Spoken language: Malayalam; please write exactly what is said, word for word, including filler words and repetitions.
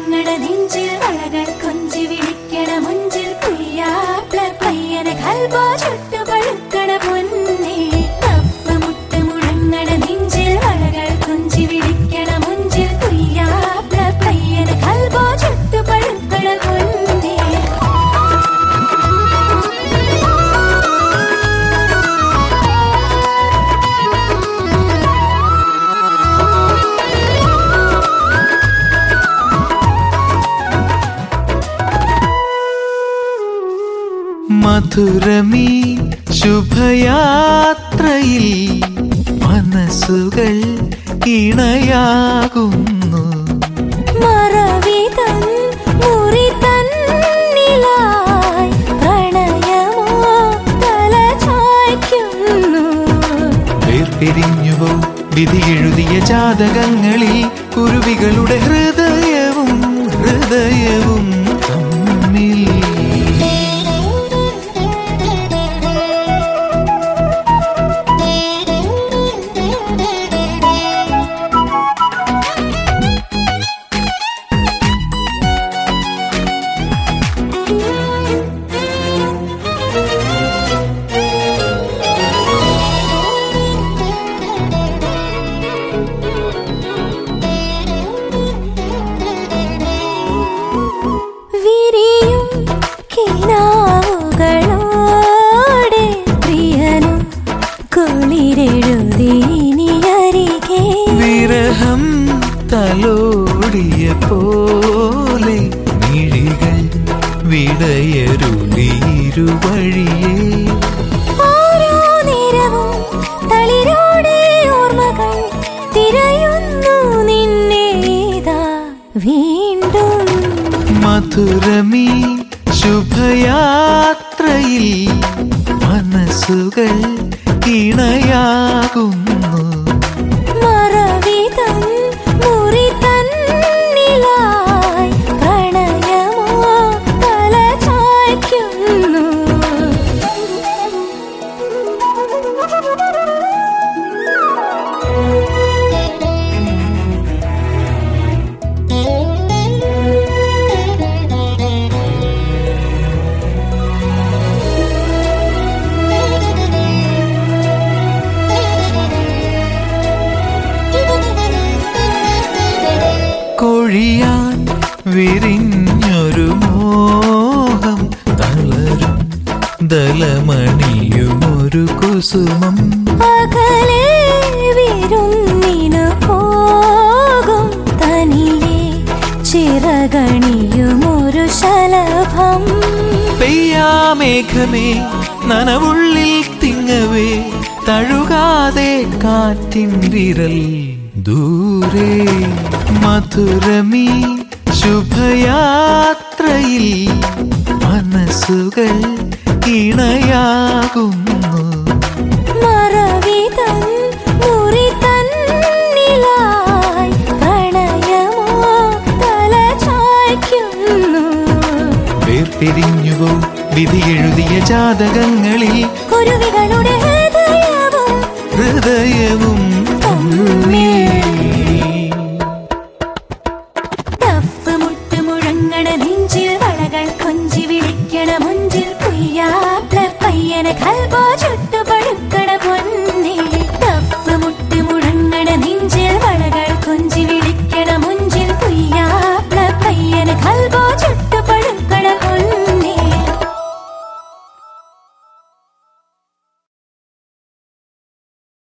മുടങ്ങട നെഞ്ചിൽ വളകൾ കൊഞ്ചി വിളിക്കണ മുഞ്ചിൽ കുയ്യാപ്ല പയ്യനെ കൽബോ ചുട്ടു പഴുക്കണ പൊന്നേ കഫ് മുട്ട് മുടങ്ങട നെഞ്ചിൽ വളകൾ കൊഞ്ചി വിളിക്കണ മുഞ്ചിൽ കുയ്യാപ്ല പയ്യനെ കൽബോ ചുട്ടു പഴുക്കണ പൊന്നേ മധുരമീ ശുഭയാത്രയിൽ മനസ്സുകൾ ഇണയാകുന്നു മറവിതൻ മുറി തന്നിലായി പ്രണയമോ തല ചായ്ക്കുന്നു വേർപിരിഞ്ഞുവോ വിധി എഴുതിയ ജാതകങ്ങളിൽ കുരുവികളുടെ ഹൃദയവും ഹൃദയവും തമ്മിൽ വിരഹം തലോടിയ പോലെ മിഴികൾ വിടയരുളിരുവഴിയേ ഓരോ നേരവും തളിരോടെ ഓർമ്മകൾ തിരയുന്നു നിന്നേതാ വീണ്ടും മധുരമീ ശുഭയാത്രയിൽ മനസ്സുകൾ ഇണയാകുന്നു മറവിതൻ മുറി തന്നിലായി പ്രണയമോ തല ചായ്ക്കുന്നു കൊഴിയാൻ വിരിഞ്ഞൊരു മോഹം തളരും ദലമണിയുമൊരു കുസുമം അകലെ വിരുന്നിനു പോകും തനിയെ ചിറകണിയുമൊരു ശലഭം പെയ്യാമേഘമേ നനവുള്ളിൽ തിങ്ങവേ തഴുകാതെ കാറ്റിൻ വിരൽ ദൂരെ മധുരമീ ശുഭയാത്രയിൽ മനസ്സുകൾ ഇണയാകുന്നു മറവിതൻ മുറി തന്നിലായി പ്രണയമോ തല ചായ്ക്കുന്നു വേർപിരിഞ്ഞുവോ വിധി എഴുതിയ ജാതകങ്ങളിൽ കുരുവികളുടെ ഹൃദയവും ഹൃദയവും തമ്മിൽ